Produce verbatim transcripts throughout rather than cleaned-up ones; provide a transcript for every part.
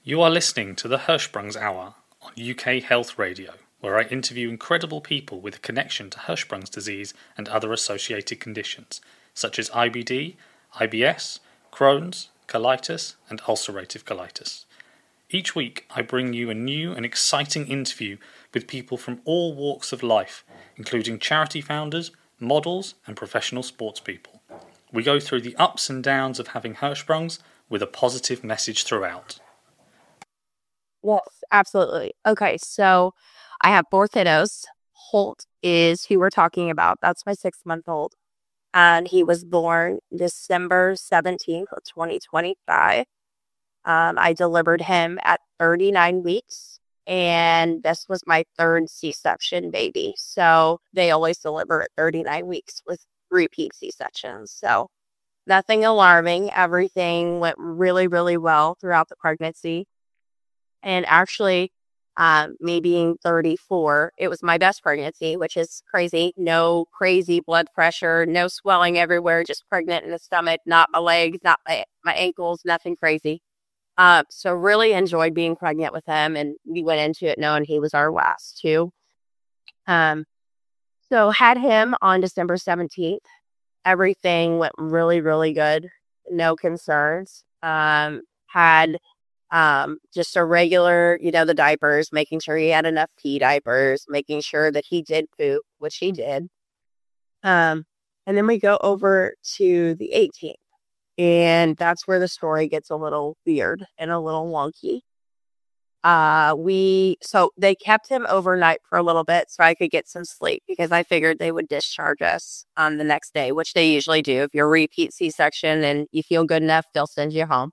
You are listening to the Hirschsprung's Hour on U K Health Radio, where I interview incredible people with a connection to Hirschsprung's disease and other associated conditions, such as I B D, I B S, Crohn's, colitis, and ulcerative colitis. Each week, I bring you a new and exciting interview with people from all walks of life, including charity founders, models, and professional sports people. We go through the ups and downs of having Hirschsprung's with a positive message throughout. Yes, absolutely. Okay, so I have four kiddos. Holt is who we're talking about. That's my six-month-old. And he was born December seventeenth of twenty twenty-five. Um, I delivered him at thirty-nine weeks, and this was my third C-section baby. So they always deliver at thirty-nine weeks with repeat C-sections. So nothing alarming. Everything went really, really well throughout the pregnancy. And actually, um, me being thirty-four, it was my best pregnancy, which is crazy. No crazy blood pressure, no swelling everywhere, just pregnant in the stomach, not my legs, not my, my ankles, nothing crazy. Uh, so really enjoyed being pregnant with him, and we went into it knowing he was our last too. Um, so had him on December seventeenth. Everything went really, really good. No concerns. Um, had um, just a regular, you know, the diapers, making sure he had enough pee diapers, making sure that he did poop, which he did. Um, and then we go over to the eighteenth. And that's where the story gets a little weird and a little wonky. Uh, we, so they kept him overnight for a little bit so I could get some sleep, because I figured they would discharge us on the next day, which they usually do. If you're a repeat C-section and you feel good enough, they'll send you home.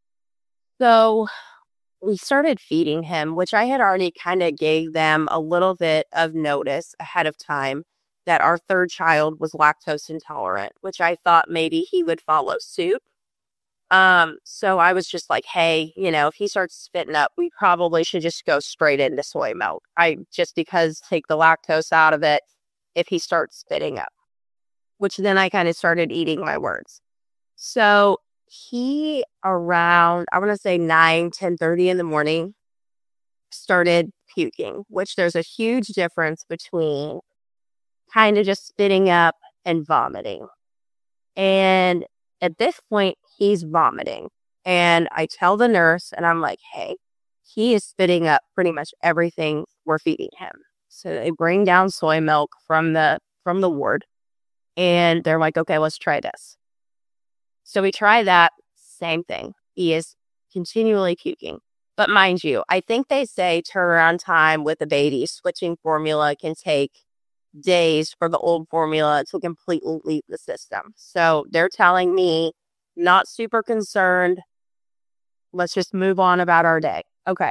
So we started feeding him, which I had already kind of gave them a little bit of notice ahead of time that our third child was lactose intolerant, which I thought maybe he would follow suit. Um, so I was just like, hey, you know, if he starts spitting up, we probably should just go straight into soy milk. I just because take the lactose out of it if he starts spitting up, which then I kind of started eating my words. So he around, I want to say nine, ten thirty in the morning, started puking, which there's a huge difference between kind of just spitting up and vomiting. And at this point, he's vomiting. And I tell the nurse, and I'm like, hey, he is spitting up pretty much everything we're feeding him. So they bring down soy milk from the from the ward. And they're like, okay, let's try this. So we try that. Same thing. He is continually puking. But mind you, I think they say turnaround time with a baby switching formula can take days for the old formula to completely leave the system. So they're telling me, not super concerned. Let's just move on about our day. Okay.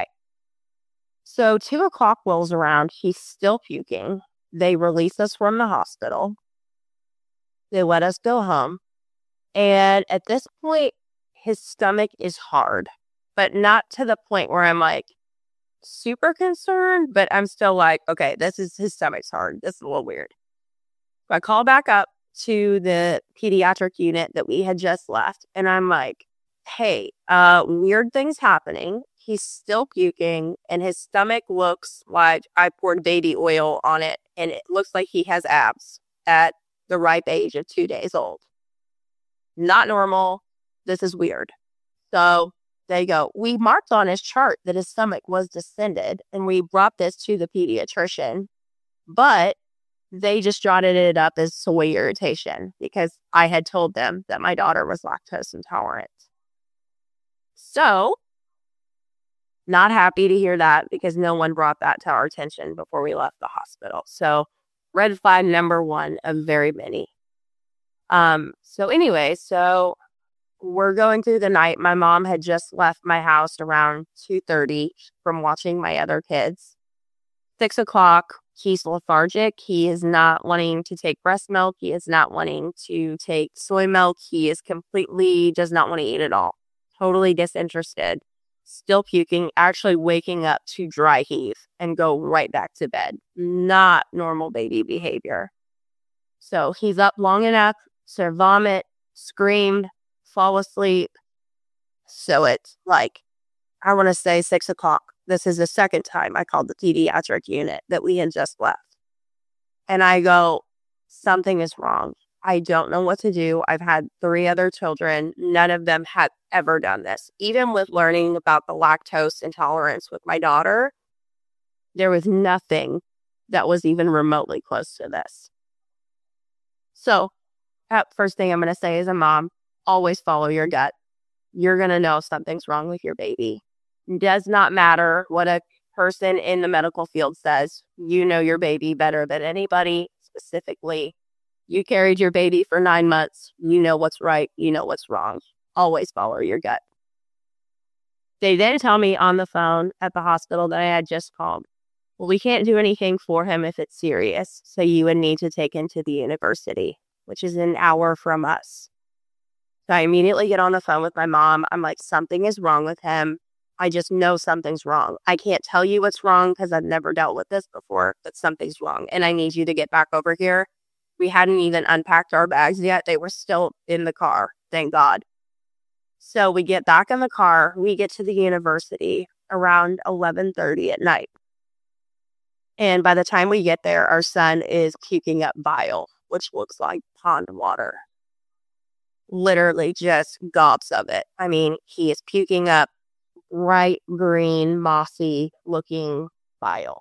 So two o'clock rolls around. He's still puking. They release us from the hospital. They let us go home. And at this point, his stomach is hard, but not to the point where I'm like super concerned, but I'm still like, okay, this is his stomach's hard. This is a little weird. So I call back up to the pediatric unit that we had just left, and I'm like, hey, uh, weird things happening. He's still puking, and his stomach looks like I poured baby oil on it, and it looks like he has abs at the ripe age of two days old. Not normal. This is weird. So there you go. We marked on his chart that his stomach was distended, and we brought this to the pediatrician, but they just jotted it up as soy irritation because I had told them that my daughter was lactose intolerant. So not happy to hear that, because no one brought that to our attention before we left the hospital. So red flag number one of very many. Um, so anyway, so we're going through the night. My mom had just left my house around two thirty from watching my other kids. Six o'clock, he's lethargic. He is not wanting to take breast milk. He is not wanting to take soy milk. He is completely, does not want to eat at all. Totally disinterested. Still puking, actually waking up to dry heave and go right back to bed. Not normal baby behavior. So he's up long enough to vomit, scream, fall asleep. So it's like I want to say six o'clock. This is the second time I called the pediatric unit that we had just left. And I go, something is wrong. I don't know what to do. I've had three other children. None of them had ever done this. Even with learning about the lactose intolerance with my daughter, there was nothing that was even remotely close to this. So, that first thing I'm going to say as a mom, always follow your gut. You're going to know something's wrong with your baby. It does not matter what a person in the medical field says. You know your baby better than anybody. Specifically, you carried your baby for nine months. You know what's right. You know what's wrong. Always follow your gut. They then tell me on the phone at the hospital that I had just called, well, we can't do anything for him if it's serious, so you would need to take him to the university, which is an hour from us. So I immediately get on the phone with my mom. I'm like, something is wrong with him. I just know something's wrong. I can't tell you what's wrong because I've never dealt with this before, but something's wrong. And I need you to get back over here. We hadn't even unpacked our bags yet. They were still in the car, thank God. So we get back in the car. We get to the university around eleven thirty at night. And by the time we get there, our son is puking up bile, which looks like pond water. Literally just gobs of it. I mean, he is puking up bright green, mossy looking bile.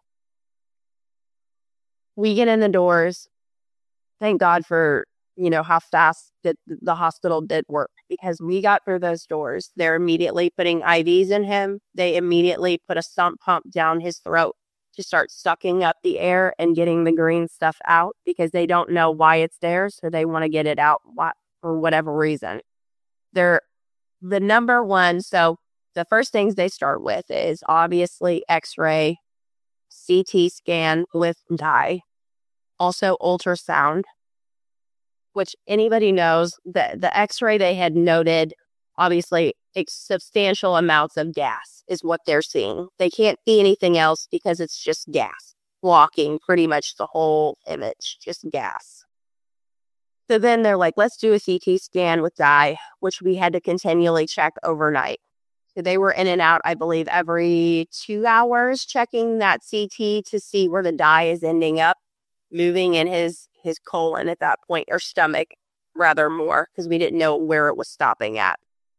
We get in the doors. Thank God for, you know, how fast the, the hospital did work, because we got through those doors. They're immediately putting I Vs in him. They immediately put a sump pump down his throat to start sucking up the air and getting the green stuff out, because they don't know why it's there. So they want to get it out for whatever reason. They're the number one. So the first things they start with is obviously X-ray, C T scan with dye, also ultrasound, which anybody knows that the X-ray they had noted, obviously substantial amounts of gas is what they're seeing. They can't see anything else because it's just gas blocking pretty much the whole image, just gas. So then they're like, let's do a C T scan with dye, which we had to continually check overnight. So they were in and out, I believe, every two hours checking that C T to see where the dye is ending up, moving in his, his colon at that point, or stomach, rather more, because we didn't know where it was stopping at.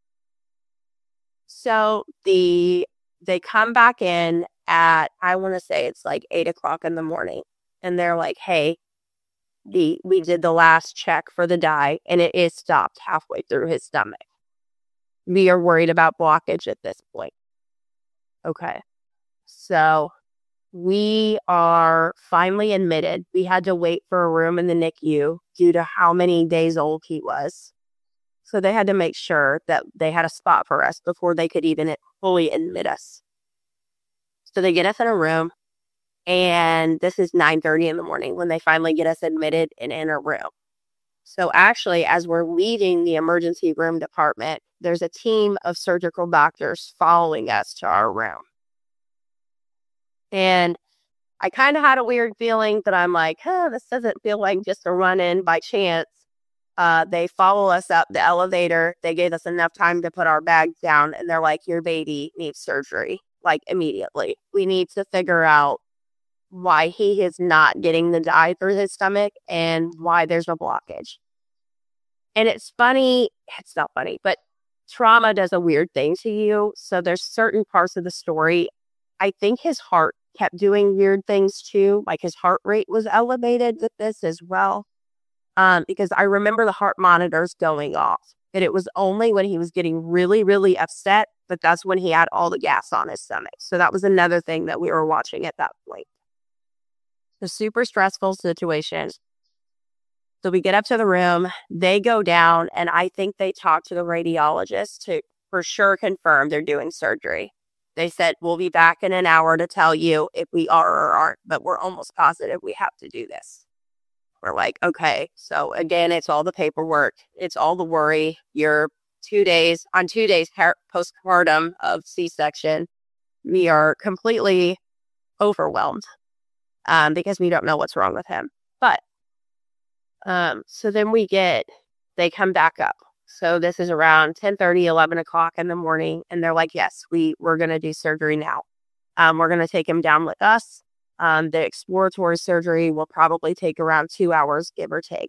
So the they come back in at, I want to say it's like eight o'clock in the morning. And they're like, hey, the we did the last check for the dye, and it is stopped halfway through his stomach. We are worried about blockage at this point. Okay. So we are finally admitted. We had to wait for a room in the N I C U due to how many days old he was. So they had to make sure that they had a spot for us before they could even fully admit us. So they get us in a room, and this is nine thirty in the morning when they finally get us admitted and in a room. So actually, as we're leaving the emergency room department, there's a team of surgical doctors following us to our room. And I kind of had a weird feeling that I'm like, huh, this doesn't feel like just a run-in by chance. Uh, they follow us up the elevator. They gave us enough time to put our bags down, and they're like, your baby needs surgery, like immediately. We need to figure out why he is not getting the dye through his stomach and why there's a blockage. And it's funny, it's not funny, but trauma does a weird thing to you. So there's certain parts of the story. I think his heart kept doing weird things too. Like his heart rate was elevated with this as well. Um, because I remember the heart monitors going off. And it was only when he was getting really, really upset, but that's when he had all the gas on his stomach. So that was another thing that we were watching at that point. The super stressful situation. So we get up to the room, they go down, and I think they talk to the radiologist to for sure confirm they're doing surgery. They said, we'll be back in an hour to tell you if we are or aren't, but we're almost positive we have to do this. We're like, okay. So again, it's all the paperwork. It's all the worry. You're two days, on two days postpartum of C-section. We are completely overwhelmed um, because we don't know what's wrong with him. But Um, so then we get, they come back up. So this is around ten thirty, eleven o'clock in the morning. And they're like, yes, we, we're going to do surgery now. Um, we're going to take him down with us. Um, the exploratory surgery will probably take around two hours, give or take.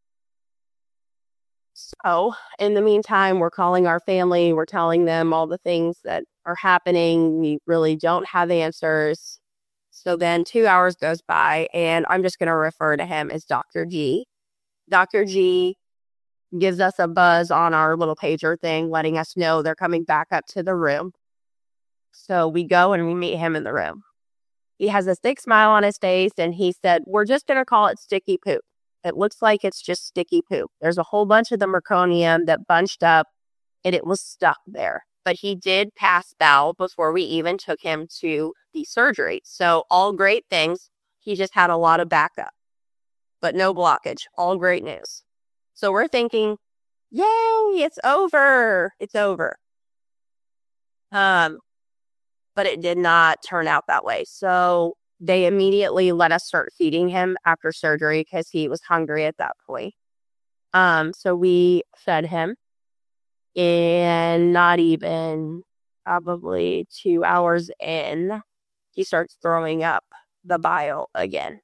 So in the meantime, we're calling our family. We're telling them all the things that are happening. We really don't have answers. So then two hours goes by, and I'm just going to refer to him as Doctor G. Doctor G gives us a buzz on our little pager thing, letting us know they're coming back up to the room. So we go and we meet him in the room. He has a thick smile on his face, and he said, we're just going to call it sticky poop. It looks like it's just sticky poop. There's a whole bunch of the meconium that bunched up, and it was stuck there. But he did pass bowel before we even took him to the surgery. So all great things. He just had a lot of backup, but no blockage. All great news. So we're thinking, yay, it's over. It's over. Um, but it did not turn out that way. So they immediately let us start feeding him after surgery because he was hungry at that point. Um, so we fed him, and not even probably two hours in, he starts throwing up the bile again.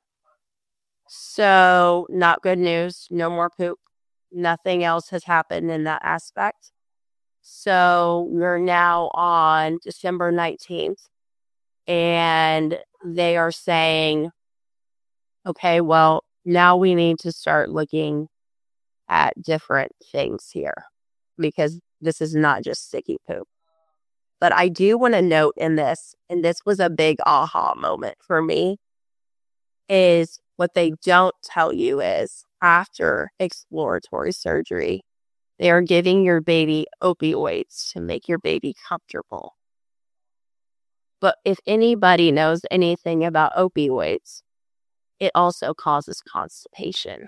So not good news. No more poop. Nothing else has happened in that aspect. So we're now on December nineteenth, and they are saying, okay, well, now we need to start looking at different things here because this is not just sticky poop. But I do want to note in this, and this was a big aha moment for me, is what they don't tell you is after exploratory surgery, they are giving your baby opioids to make your baby comfortable. But if anybody knows anything about opioids, it also causes constipation.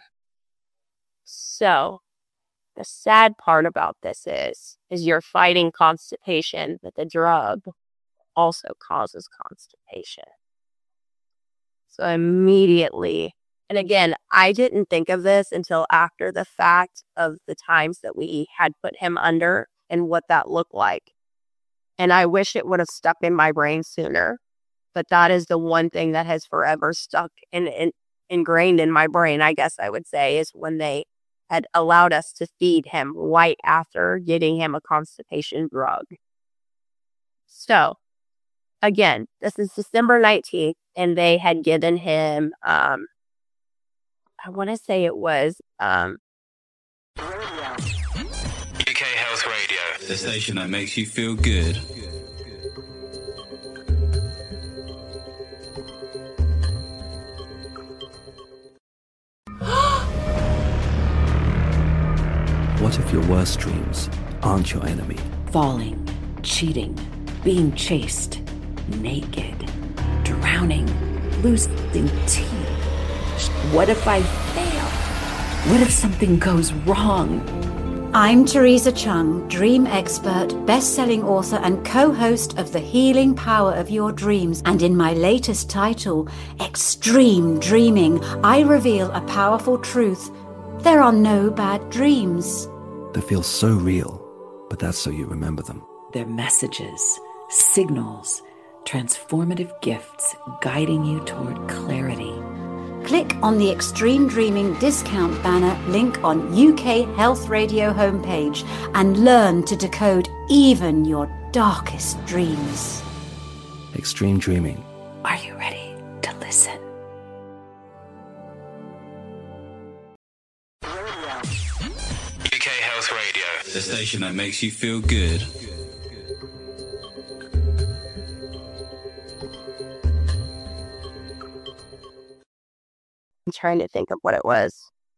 So the sad part about this is, is you're fighting constipation, but the drug also causes constipation. So immediately, and again, I didn't think of this until after the fact of the times that we had put him under and what that looked like. And I wish it would have stuck in my brain sooner. But that is the one thing that has forever stuck and, and ingrained in my brain, I guess I would say, is when they had allowed us to feed him right after getting him a constipation drug. So, again, this is December nineteenth, and they had given him, um, I want to say it was... Um, U K Health Radio, the station that makes you feel good. What if your worst dreams aren't your enemy? Falling, cheating, being chased, naked, drowning, losing teeth. What if I fail? What if something goes wrong? I'm Teresa Chung, dream expert, best-selling author and co-host of The Healing Power of Your Dreams. And in my latest title, Extreme Dreaming, I reveal a powerful truth. There are no bad dreams. They feel so real, but that's so you remember them. They're messages, signals, transformative gifts guiding you toward clarity. Click on the Extreme Dreaming discount banner link on U K Health Radio homepage and learn to decode even your darkest dreams. Extreme Dreaming. Are you ready to listen? U K Health Radio, the station that makes you feel good. I'm trying to think of what it was.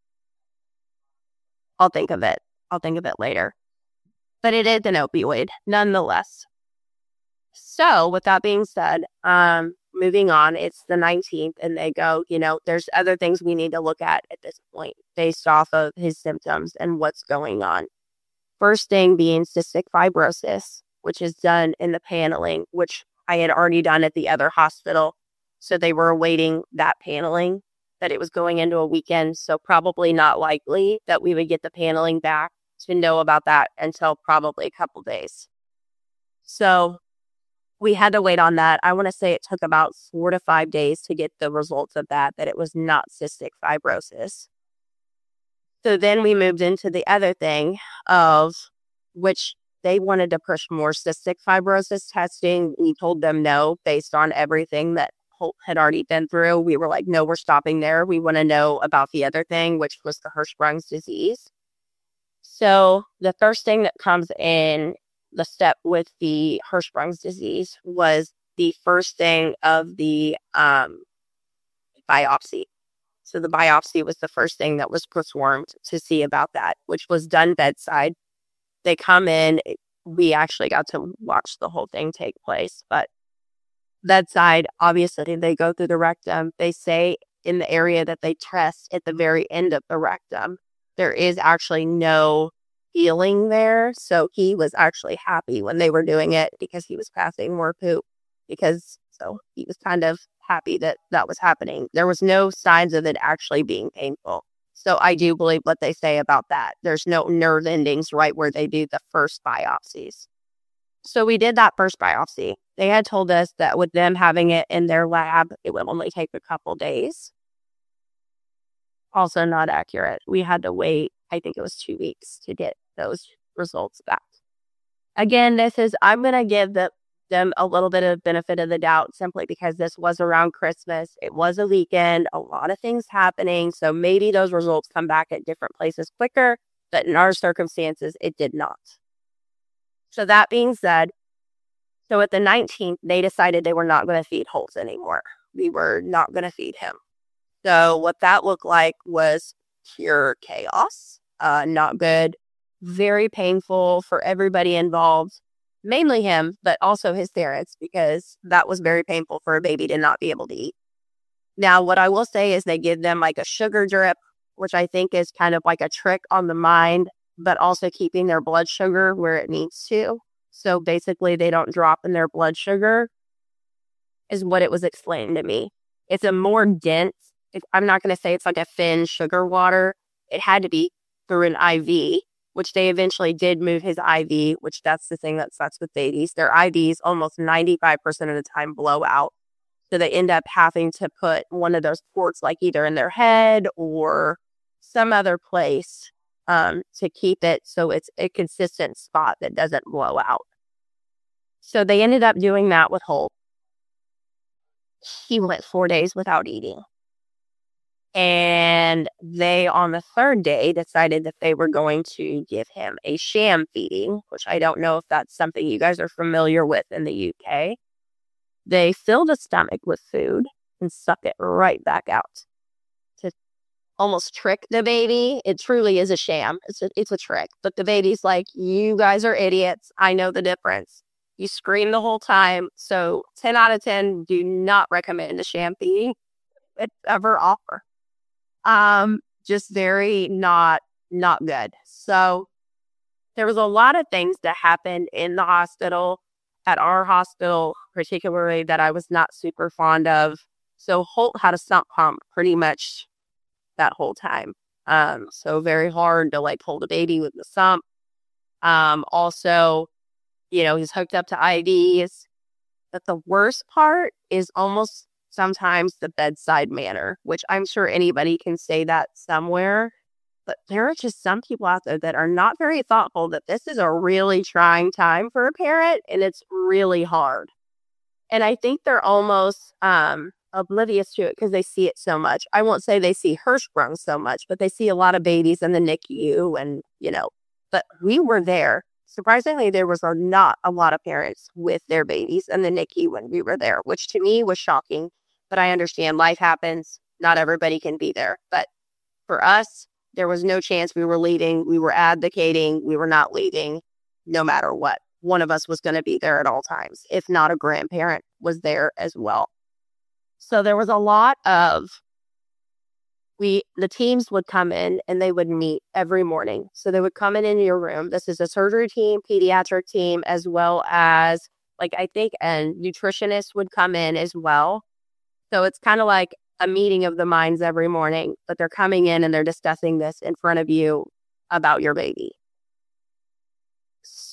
I'll think of it. I'll think of it later. But it is an opioid, nonetheless. So, with that being said, um, moving on, it's the nineteenth, and they go, you know, there's other things we need to look at at this point based off of his symptoms and what's going on. First thing being cystic fibrosis, which is done in the paneling, which I had already done at the other hospital. So they were awaiting that paneling, that it was going into a weekend. So probably not likely that we would get the paneling back to know about that until probably a couple days. So we had to wait on that. I want to say it took about four to five days to get the results of that, that it was not cystic fibrosis. So then we moved into the other thing of which they wanted to push more cystic fibrosis testing. We told them no, based on everything that Holt had already been through. We were like, no, we're stopping there. We want to know about the other thing, which was the Hirschsprung's disease. So the first thing that comes in the step with the Hirschsprung's disease was the first thing of the um, biopsy. So the biopsy was the first thing that was performed to see about that, which was done bedside. They come in. We actually got to watch the whole thing take place, but bedside, obviously, they go through the rectum. They say in the area that they test at the very end of the rectum, there is actually no healing there. So he was actually happy when they were doing it because he was passing more poop. Because so he was kind of happy that that was happening. There was no signs of it actually being painful. So I do believe what they say about that. There's no nerve endings right where they do the first biopsies. So we did that first biopsy. They had told us that with them having it in their lab, it would only take a couple days. Also not accurate. We had to wait, I think it was two weeks to get those results back. Again, this is, I'm going to give the, them a little bit of benefit of the doubt simply because this was around Christmas. It was a weekend, a lot of things happening. So maybe those results come back at different places quicker, but in our circumstances, it did not. So that being said, so at the nineteenth, they decided they were not going to feed Holt anymore. We were not going to feed him. So what that looked like was pure chaos, uh, not good, very painful for everybody involved, mainly him, but also his parents, because that was very painful for a baby to not be able to eat. Now, what I will say is they give them like a sugar drip, which I think is kind of like a trick on the mind, but also keeping their blood sugar where it needs to. So basically, they don't drop in their blood sugar, is what it was explained to me. It's a more dense, it, I'm not going to say it's like a thin sugar water. It had to be through an I V, which they eventually did move his I V, which that's the thing that sucks with babies. Their I Vs almost ninety-five percent of the time blow out. So they end up having to put one of those ports like either in their head or some other place um, to keep it so it's a consistent spot that doesn't blow out. So they ended up doing that with Holt. He went four days without eating. And they, on the third day, decided that they were going to give him a sham feeding, which I don't know if that's something you guys are familiar with in the U K. They fill the stomach with food and suck it right back out to almost trick the baby. It truly is a sham. It's a, it's a trick. But the baby's like, you guys are idiots. I know the difference. You scream the whole time. So ten out of ten, do not recommend a sham feeding if ever offer. Um, just very not, not good. So there was a lot of things that happened in the hospital, at our hospital, particularly that I was not super fond of. So Holt had a sump pump pretty much that whole time. Um, so very hard to like hold a baby with the sump. Um, also, you know, he's hooked up to I Vs. But the worst part is almost sometimes the bedside manner, which I'm sure anybody can say that somewhere. But there are just some people out there that are not very thoughtful that this is a really trying time for a parent and it's really hard. And I think they're almost um, oblivious to it because they see it so much. I won't say they see Hirschsprung so much, but they see a lot of babies in the N I C U and, you know, but we were there. Surprisingly, there was a, not a lot of parents with their babies in the N I C U when we were there, which to me was shocking. But I understand life happens. Not everybody can be there. But for us, there was no chance we were leaving. We were advocating. We were not leaving no matter what. One of us was going to be there at all times, if not a grandparent was there as well. So there was a lot of, we the teams would come in and they would meet every morning. So they would come in in your room. This is a surgery team, pediatric team, as well as, like, I think a nutritionist would come in as well. So it's kind of like a meeting of the minds every morning, but they're coming in and they're discussing this in front of you about your baby.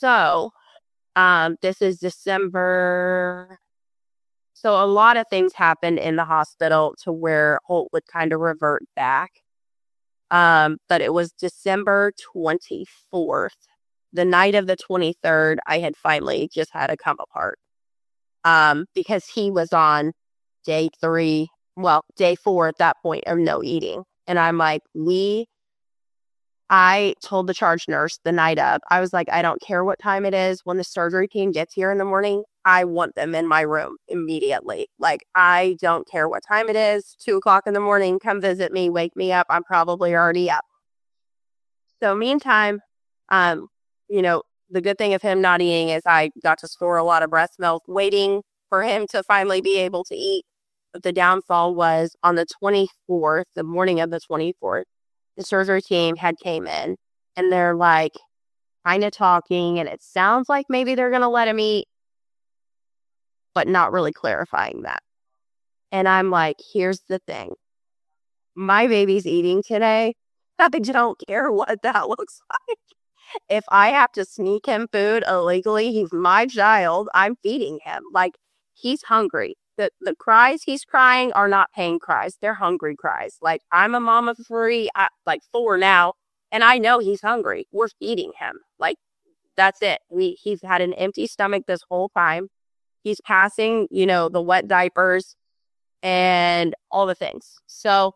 So, um, this is December. So a lot of things happened in the hospital to where Holt would kind of revert back. Um, but it was December twenty-fourth. The night of the twenty-third, I had finally just had to come apart. Um, because he was on day three, well, day four at that point of no eating. And I'm like, we, I told the charge nurse the night of, I was like, I don't care what time it is. When the surgery team gets here in the morning, I want them in my room immediately. Like, I don't care what time it is. Two o'clock in the morning, come visit me, wake me up. I'm probably already up. So meantime, um, you know, the good thing of him not eating is I got to store a lot of breast milk waiting for him to finally be able to eat. But the downfall was on the twenty-fourth, the morning of the twenty-fourth, the surgery team had came in and they're like kind of talking and it sounds like maybe they're going to let him eat, but not really clarifying that. And I'm like, here's the thing. My baby's eating today. I don't care what that looks like. If I have to sneak him food illegally, he's my child. I'm feeding him. Like, he's hungry. The the cries he's crying are not pain cries. They're hungry cries. Like, I'm a mom of three, I, like four now, and I know he's hungry. We're feeding him. Like, that's it. We He's had an empty stomach this whole time. He's passing, you know, the wet diapers and all the things. So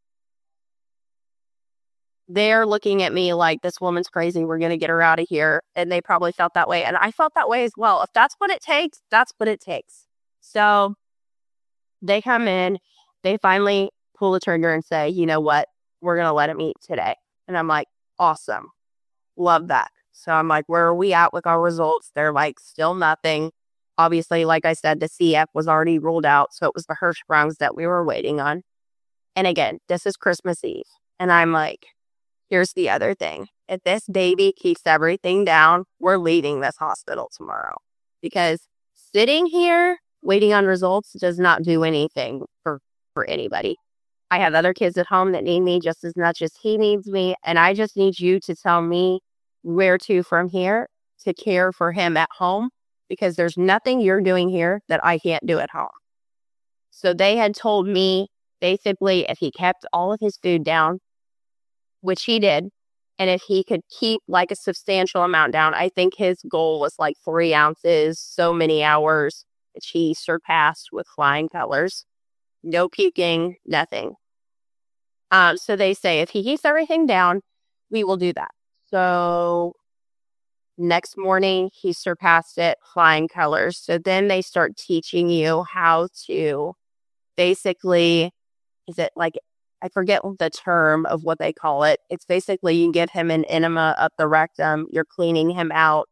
they're looking at me like, this woman's crazy. We're going to get her out of here. And they probably felt that way. And I felt that way as well. If that's what it takes, that's what it takes. So they come in, they finally pull the trigger and say, you know what, we're going to let him eat today. And I'm like, awesome. Love that. So I'm like, where are we at with our results? They're like, still nothing. Obviously, like I said, the C F was already ruled out. So it was the Hirschsprungs that we were waiting on. And again, this is Christmas Eve. And I'm like, here's the other thing. If this baby keeps everything down, we're leaving this hospital tomorrow. Because sitting here waiting on results does not do anything for, for anybody. I have other kids at home that need me just as much as he needs me. And I just need you to tell me where to from here to care for him at home. Because there's nothing you're doing here that I can't do at home. So they had told me basically if he kept all of his food down, which he did, and if he could keep like a substantial amount down, I think his goal was like three ounces, so many hours, which he surpassed with flying colors. No puking, nothing. Um, so they say if he keeps everything down, we will do that. So next morning, he surpassed it, flying colors. So then they start teaching you how to basically, is it like, I forget the term of what they call it. It's basically you give him an enema up the rectum. You're cleaning him out.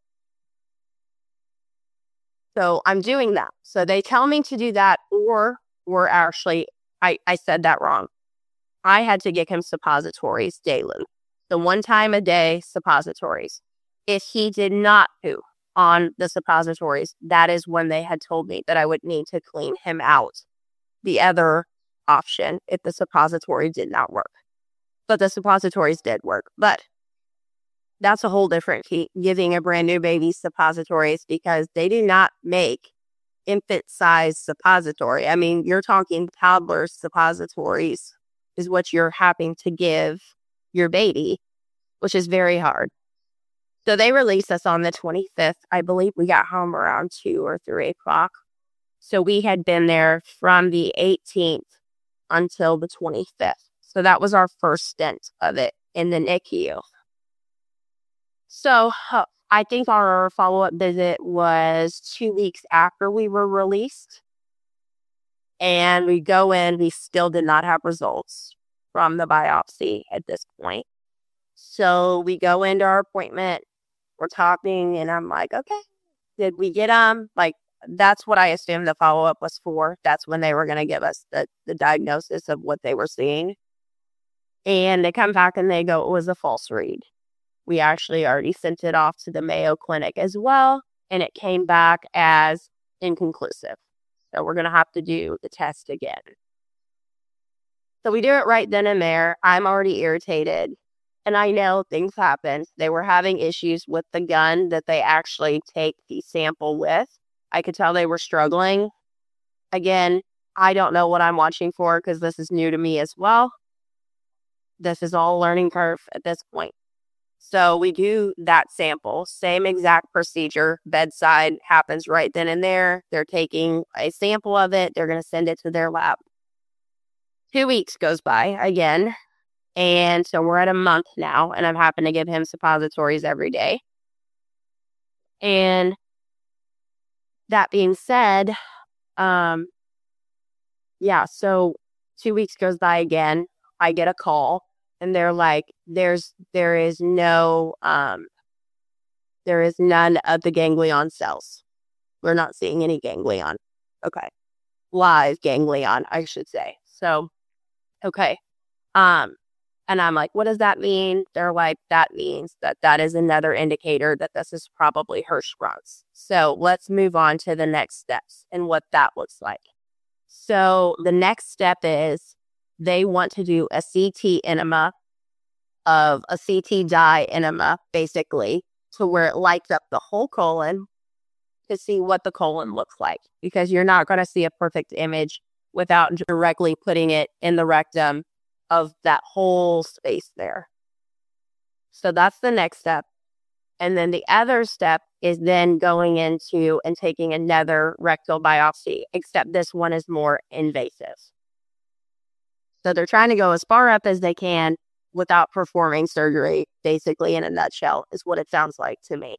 So I'm doing that. So they tell me to do that, or or actually, I, I said that wrong. I had to give him suppositories daily. So one time a day, suppositories. If he did not poop on the suppositories, that is when they had told me that I would need to clean him out. The other option, if the suppository did not work. But the suppositories did work. But that's a whole different feat, giving a brand new baby suppositories, because they do not make infant-sized suppository. I mean, you're talking toddler suppositories is what you're having to give your baby, which is very hard. So they released us on the twenty-fifth. I believe we got home around two or three o'clock. So we had been there from the eighteenth until the twenty-fifth. So that was our first stint of it in the N I C U. So uh, I think our follow-up visit was two weeks after we were released. And we go in, we still did not have results from the biopsy at this point. So we go into our appointment, we're talking, and I'm like, okay, did we get them? Like, that's what I assumed the follow-up was for. That's when they were going to give us the, the diagnosis of what they were seeing. And they come back and they go, it was a false read. We actually already sent it off to the Mayo Clinic as well, and it came back as inconclusive. So we're going to have to do the test again. So we do it right then and there. I'm already irritated. And I know things happen. They were having issues with the gun that they actually take the sample with. I could tell they were struggling. Again, I don't know what I'm watching for because this is new to me as well. This is all a learning curve at this point. So we do that sample, same exact procedure, bedside, happens right then and there. They're taking a sample of it. They're going to send it to their lab. Two weeks goes by again. And so we're at a month now, and I'm having to give him suppositories every day. And that being said, um, yeah, so two weeks goes by again. I get a call, and they're like, "There's, there is no, um, there is none of the ganglion cells. We're not seeing any ganglion." Okay, live ganglion, I should say. So, okay, um. And I'm like, what does that mean? They're like, that means that that is another indicator that this is probably Hirschsprung's. So let's move on to the next steps and what that looks like. So the next step is they want to do a C T enema of a C T dye enema, basically, to where it lights up the whole colon to see what the colon looks like. Because you're not going to see a perfect image without directly putting it in the rectum of that whole space there. So that's the next step. And then the other step is then going into and taking another rectal biopsy, except this one is more invasive. So they're trying to go as far up as they can without performing surgery, basically, in a nutshell, is what it sounds like to me.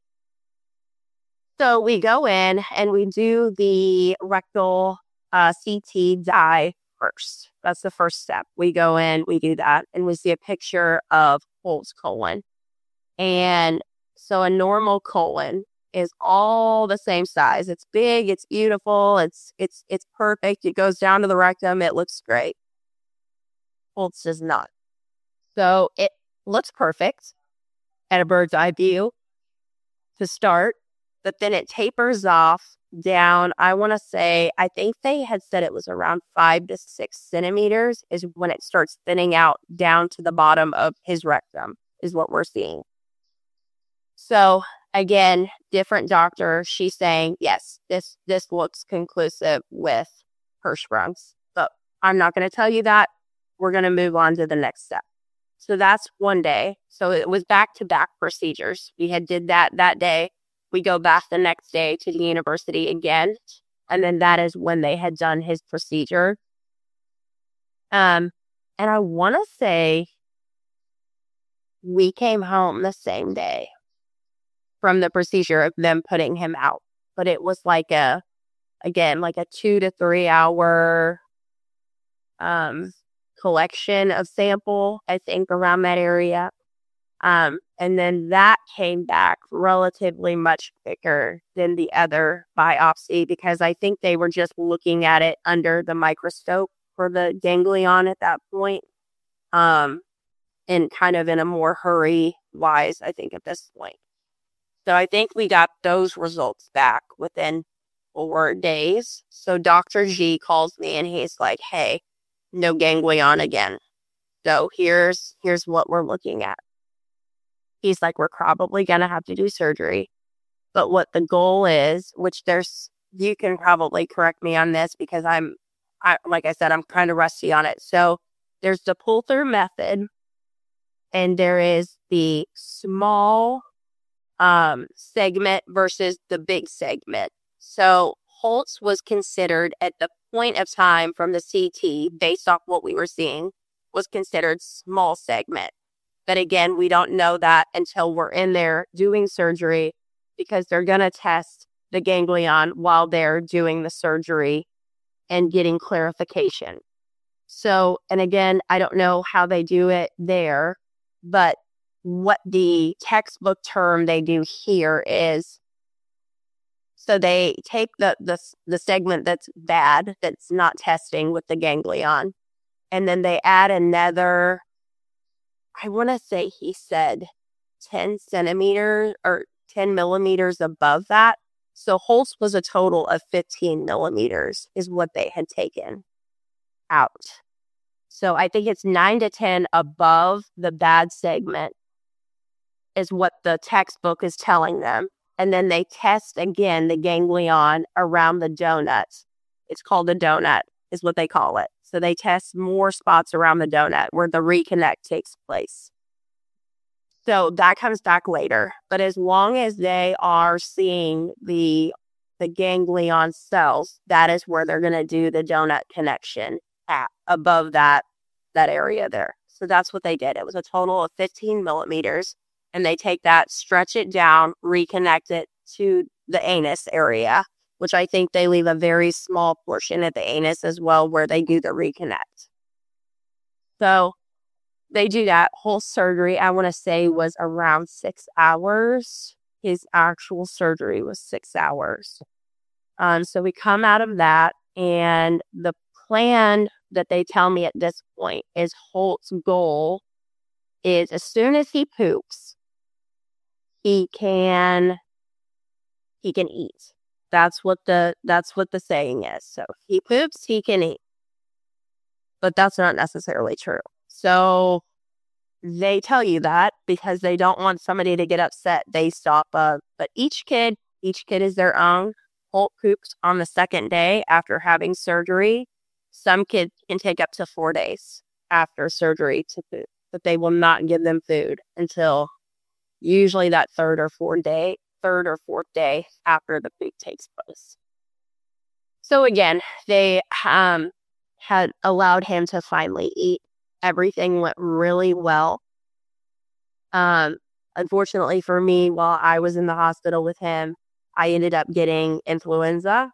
So we go in and we do the rectal uh, C T dye first. That's the first step. We go in, we do that, and we see a picture of Holt's colon. And so a normal colon is all the same size. It's big, it's beautiful, it's it's it's perfect. It goes down to the rectum, it looks great. Holt's does not. So it looks perfect at a bird's eye view to start, but then it tapers off down. I want to say, I think they had said it was around five to six centimeters is when it starts thinning out down to the bottom of his rectum is what we're seeing. So again, different doctor, she's saying, yes, this, this looks conclusive with Hirschsprung's, but I'm not going to tell you that. We're going to move on to the next step. So that's one day. So it was back to back procedures. We had did that that day. We go back the next day to the university again. And then that is when they had done his procedure. Um, and I want to say we came home the same day from the procedure of them putting him out. But it was like a, again, like a two to three hour um, collection of sample, I think, around that area. Um, and then that came back relatively much quicker than the other biopsy because I think they were just looking at it under the microscope for the ganglion at that point. Um, and kind of in a more hurry wise, I think, at this point. So I think we got those results back within four days. So Doctor G calls me and he's like, hey, no ganglion again. So here's here's what we're looking at. He's like, we're probably going to have to do surgery. But what the goal is, which there's, you can probably correct me on this because I'm, I, like I said, I'm kind of rusty on it. So there's the pull-through method and there is the small um, segment versus the big segment. So Holt's was considered at the point of time from the C T, based off what we were seeing, was considered small segment. But again, we don't know that until we're in there doing surgery because they're going to test the ganglion while they're doing the surgery and getting clarification. So, and again, I don't know how they do it there, but what the textbook term they do here is, so they take the, the, the segment that's bad, that's not testing with the ganglion, and then they add another, I want to say he said ten centimeters or ten millimeters above that. So Holt's was a total of fifteen millimeters is what they had taken out. So I think it's nine to ten above the bad segment is what the textbook is telling them. And then they test again the ganglion around the donuts. It's called a donut, is what they call it. So they test more spots around the donut where the reconnect takes place. So that comes back later. But as long as they are seeing the the ganglion cells, that is where they're going to do the donut connection at, above that, that area there. So that's what they did. It was a total of fifteen millimeters. And they take that, stretch it down, reconnect it to the anus area, which I think they leave a very small portion at the anus as well where they do the reconnect. So they do that whole surgery, I want to say, was around six hours. His actual surgery was six hours. Um, so we come out of that, and the plan that they tell me at this point is Holt's goal is as soon as he poops, he can he can eat. That's what the that's what the saying is. So he poops, he can eat. But that's not necessarily true. So they tell you that because they don't want somebody to get upset based off of, but each kid, each kid is their own. Holt poops on the second day after having surgery. Some kids can take up to four days after surgery to poop, but they will not give them food until usually that third or fourth day, third or fourth day after the poop takes place. So again, they um, had allowed him to finally eat. Everything went really well. Um, unfortunately for me, while I was in the hospital with him, I ended up getting influenza.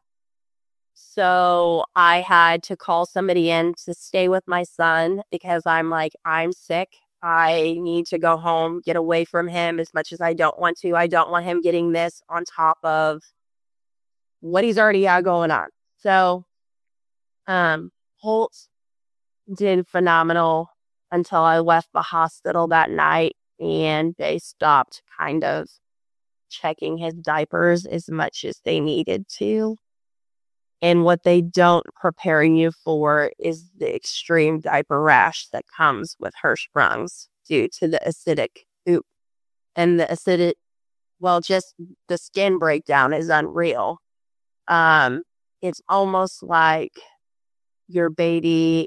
So I had to call somebody in to stay with my son because I'm like, I'm sick. I need to go home, get away from him as much as I don't want to. I don't want him getting this on top of what he's already got going on. So um, Holt did phenomenal until I left the hospital that night, and they stopped kind of checking his diapers as much as they needed to. And what they don't prepare you for is the extreme diaper rash that comes with Hirschsprung's due to the acidic poop. And the acidic, well, just the skin breakdown is unreal. Um, it's almost like your baby.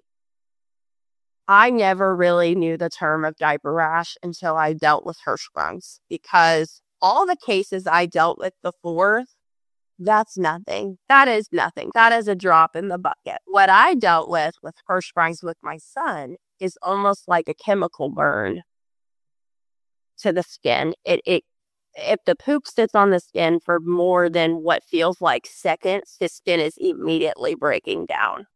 I never really knew the term of diaper rash until I dealt with Hirschsprung's, because all the cases I dealt with before, that's nothing. That is nothing. That is a drop in the bucket. What I dealt with with Hirschsprung's with my son is almost like a chemical burn to the skin. It, it, if the poop sits on the skin for more than what feels like seconds, the skin is immediately breaking down.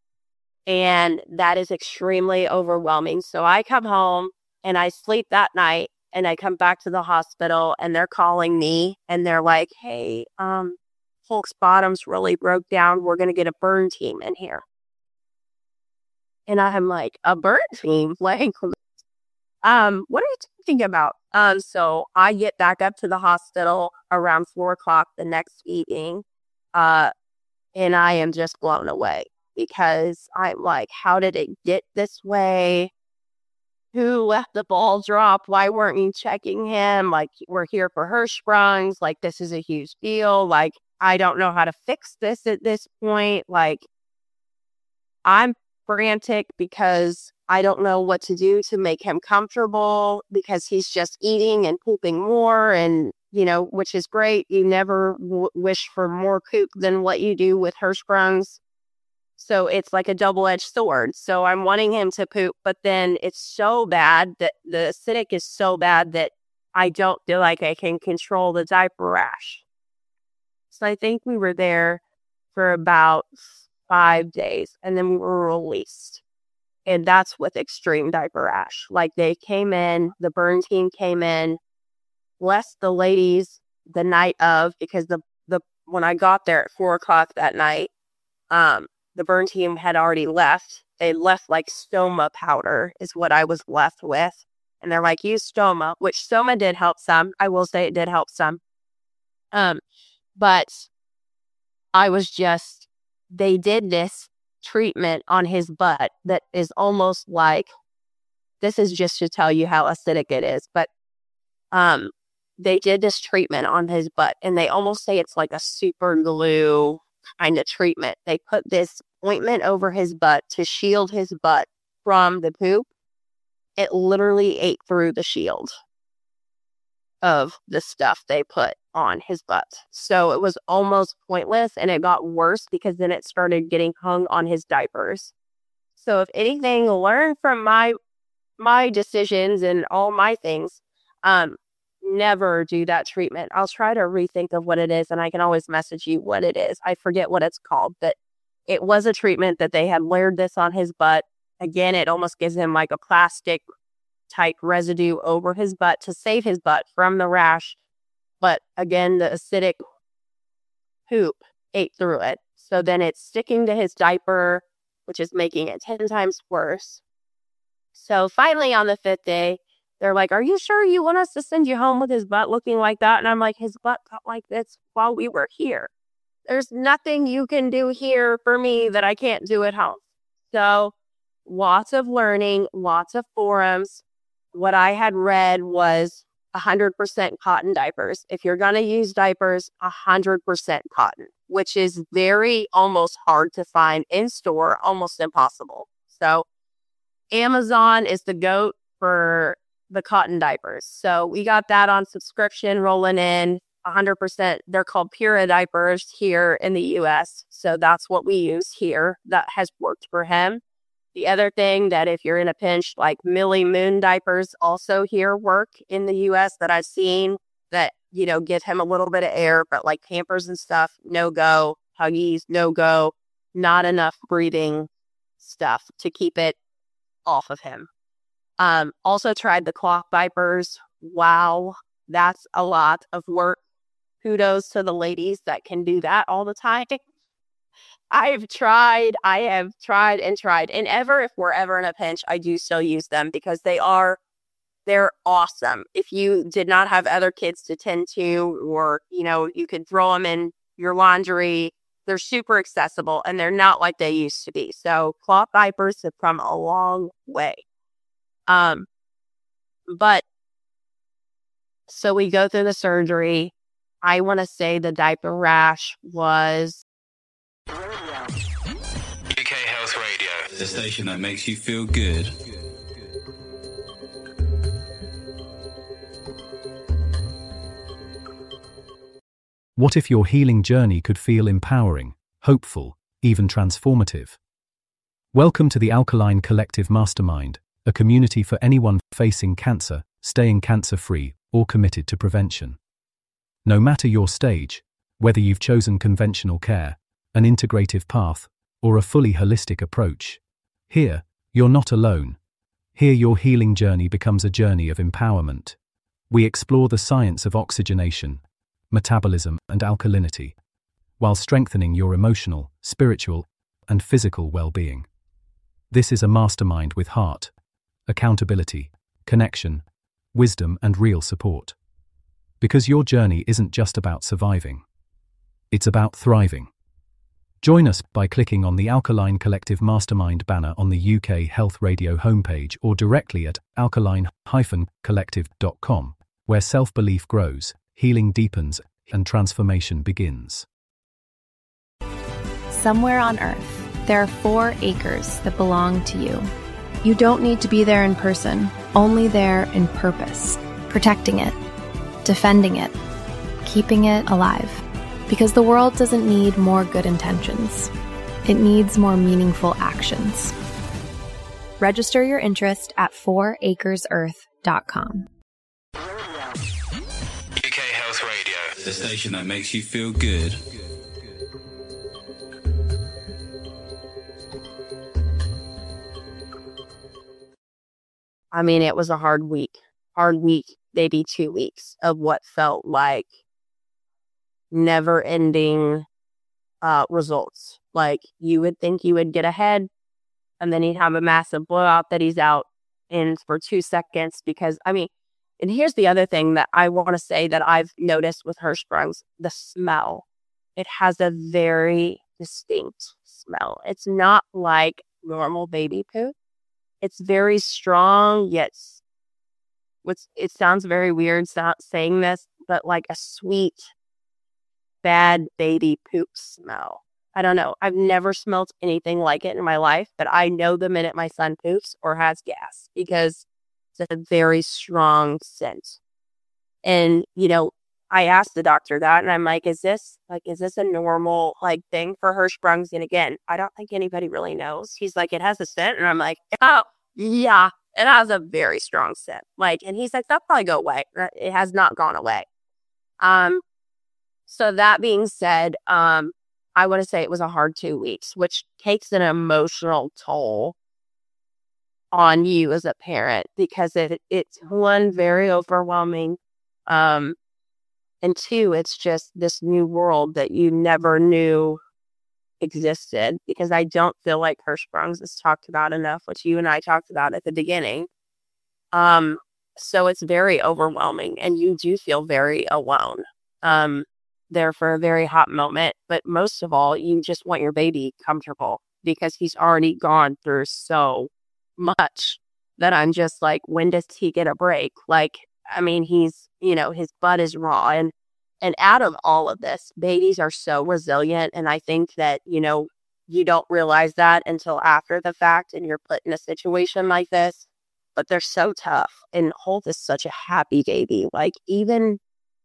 And that is extremely overwhelming. So I come home and I sleep that night, and I come back to the hospital, and they're calling me, and they're like, hey, um, Hulk's bottoms really broke down. We're going to get a burn team in here. And I'm like, a burn team? Like, um, what are you talking about? Um, so I get back up to the hospital around four o'clock the next evening, uh, and I am just blown away. Because I'm like, how did it get this way? Who let the ball drop? Why weren't you checking him? Like, we're here for Hirschsprung's. Like, this is a huge deal. Like, I don't know how to fix this at this point. Like, I'm frantic because I don't know what to do to make him comfortable, because he's just eating and pooping more, and, you know, which is great. You never w- wish for more poop than what you do with Hirschsprung's. So it's like a double-edged sword. So I'm wanting him to poop, but then it's so bad that the acidic is so bad that I don't feel like I can control the diaper rash. So I think we were there for about five days, and then we were released. And that's with extreme diaper rash. Like, they came in, the burn team came in, blessed the ladies the night of, because the, the when I got there at four o'clock that night, um, the burn team had already left. They left like stoma powder is what I was left with. And they're like, use stoma, which stoma did help some. I will say it did help some. Um, but I was just, they did this treatment on his butt that is almost like, this is just to tell you how acidic it is, but um, they did this treatment on his butt, and they almost say it's like a super glue kind of treatment. They put this ointment over his butt to shield his butt from the poop. It literally ate through the shield of the stuff they put on his butt. So it was almost pointless, and it got worse because then it started getting hung on his diapers. So if anything, learn from my my decisions and all my things. Um, never do that treatment. I'll try to rethink of what it is, and I can always message you what it is. I forget what it's called, but it was a treatment that they had layered this on his butt. Again, it almost gives him like a plastic type residue over his butt to save his butt from the rash. But again, the acidic poop ate through it. So then it's sticking to his diaper, which is making it ten times worse. So finally on the fifth day, they're like, are you sure you want us to send you home with his butt looking like that? And I'm like, his butt got like this while we were here. There's nothing you can do here for me that I can't do at home. So lots of learning, lots of forums. What I had read was one hundred percent cotton diapers. If you're going to use diapers, one hundred percent cotton, which is very almost hard to find in store, almost impossible. So Amazon is the GOAT for the cotton diapers. So we got that on subscription rolling in one hundred percent. They're called Pura diapers here in the U S. So that's what we use here. That has worked for him. The other thing that if you're in a pinch, like Millie Moon diapers also here work in the U S that I've seen that, you know, give him a little bit of air, but like Pampers and stuff, no go. Huggies, no go. Not enough breathing stuff to keep it off of him. Um, also tried the cloth diapers. Wow, that's a lot of work. Kudos to the ladies that can do that all the time. I've tried, I have tried and tried. And ever, if we're ever in a pinch, I do still use them because they are, they're awesome. If you did not have other kids to tend to, or, you know, you could throw them in your laundry, they're super accessible and they're not like they used to be. So cloth diapers have come a long way. Um, but so we go through the surgery. I want to say the diaper rash was U K Health Radio, the station that makes you feel good. What if your healing journey could feel empowering, hopeful, even transformative? Welcome to the Alkaline Collective Mastermind, a community for anyone facing cancer, staying cancer-free, or committed to prevention. No matter your stage, whether you've chosen conventional care, an integrative path, or a fully holistic approach, here, you're not alone. Here your healing journey becomes a journey of empowerment. We explore the science of oxygenation, metabolism, and alkalinity, while strengthening your emotional, spiritual, and physical well-being. This is a mastermind with heart, accountability, connection, wisdom, and real support. Because your journey isn't just about surviving. It's about thriving. Join us by clicking on the Alkaline Collective Mastermind banner on the U K Health Radio homepage or directly at alkaline dash collective dot com, where self-belief grows, healing deepens, and transformation begins. Somewhere on Earth, there are four acres that belong to you. You don't need to be there in person, only there in purpose, protecting it, defending it, keeping it alive. Because the world doesn't need more good intentions. It needs more meaningful actions. Register your interest at four acres earth dot com. U K Health Radio, the station that makes you feel good. I mean, it was a hard week. Hard week, maybe two weeks of what felt like never-ending uh, results. Like, you would think you would get ahead, and then he'd have a massive blowout that he's out in for two seconds because, I mean, and here's the other thing that I want to say that I've noticed with Hirschsprung's, the smell. It has a very distinct smell. It's not like normal baby poop. It's very strong, yet what's it sounds very weird not saying this, but like a sweet, bad baby poop smell. I don't know. I've never smelled anything like it in my life, but I know the minute my son poops or has gas because it's a very strong scent. And, you know, I asked the doctor that and I'm like, is this like, is this a normal like thing for Hirschsprungs? And again, I don't think anybody really knows. He's like, it has a scent. And I'm like, oh, yeah, it has a very strong scent. Like, and he's like, that'll probably go away. It has not gone away. Um, so that being said, um, I want to say it was a hard two weeks, which takes an emotional toll on you as a parent because it it's one, very overwhelming. Um, and two, it's just this new world that you never knew existed because I don't feel like Hirschsprungs is talked about enough, which you and I talked about at the beginning. Um, so it's very overwhelming and you do feel very alone. Um, there for a very hot moment, but most of all, you just want your baby comfortable because he's already gone through so much that I'm just like, when does he get a break? Like, I mean, he's, you know, his butt is raw and, and out of all of this, babies are so resilient. And I think that, you know, you don't realize that until after the fact and you're put in a situation like this, but they're so tough. And Holt is such a happy baby. Like even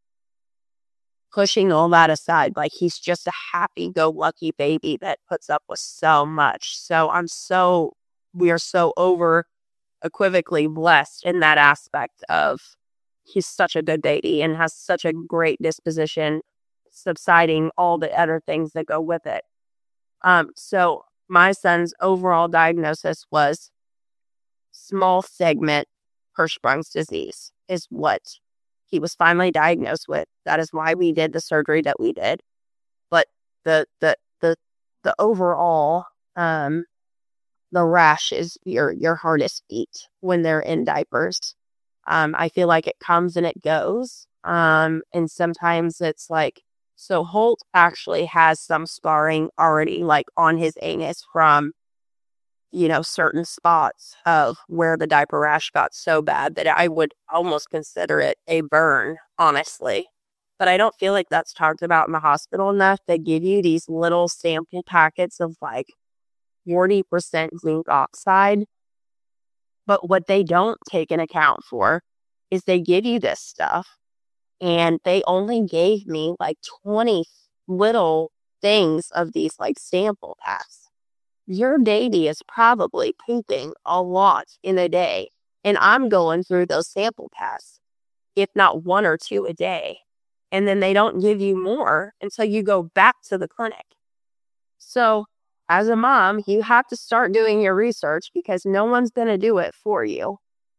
pushing all that aside, like he's just a happy-go-lucky baby that puts up with so much. So I'm so, we are so over equivocally blessed in that aspect of he's such a good baby and has such a great disposition, subsiding all the other things that go with it. Um, so my son's overall diagnosis was small segment Hirschsprung's disease is what he was finally diagnosed with. That is why we did the surgery that we did. But the the the the overall um the rash is your your hardest beat when they're in diapers. Um, I feel like it comes and it goes. Um, and sometimes it's like, so Holt actually has some scarring already like on his anus from, you know, certain spots of where the diaper rash got so bad that I would almost consider it a burn, honestly. But I don't feel like that's talked about in the hospital enough. They give you these little sample packets of like forty percent zinc oxide. But what they don't take into account for is they give you this stuff and they only gave me like twenty little things of these like sample packs. Your baby is probably pooping a lot in a day. And I'm going through those sample packs, if not one or two a day. And then they don't give you more until you go back to the clinic. So as a mom, you have to start doing your research because no one's going to do it for you.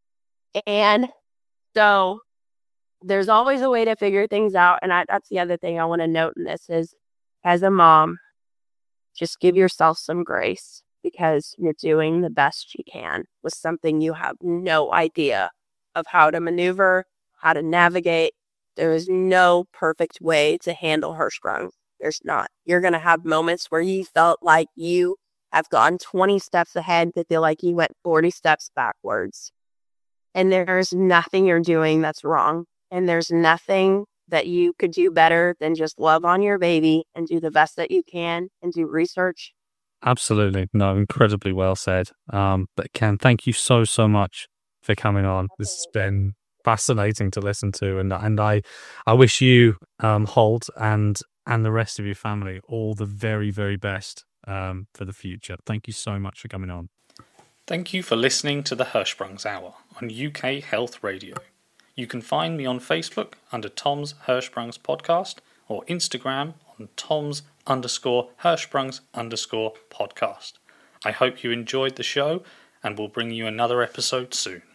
And so there's always a way to figure things out. And I, that's the other thing I want to note in this is, as a mom, just give yourself some grace because you're doing the best you can with something you have no idea of how to maneuver, how to navigate. There is no perfect way to handle Hirschsprung. There's not. You're going to have moments where you felt like you have gone twenty steps ahead to feel like you went forty steps backwards. And there's nothing you're doing that's wrong. And there's nothing that you could do better than just love on your baby and do the best that you can and do research. Absolutely. No, incredibly well said. Um, but Ken, thank you so, so much for coming on. This has been fascinating to listen to. And and I, I wish you, um, Holt, and and the rest of your family all the very, very best um, for the future. Thank you so much for coming on. Thank you for listening to the Hirschsprungs Hour on U K Health Radio. You can find me on Facebook under Tom's Hirschsprungs Podcast or Instagram on Tom's underscore Hirschsprungs underscore podcast. I hope you enjoyed the show and will bring you another episode soon.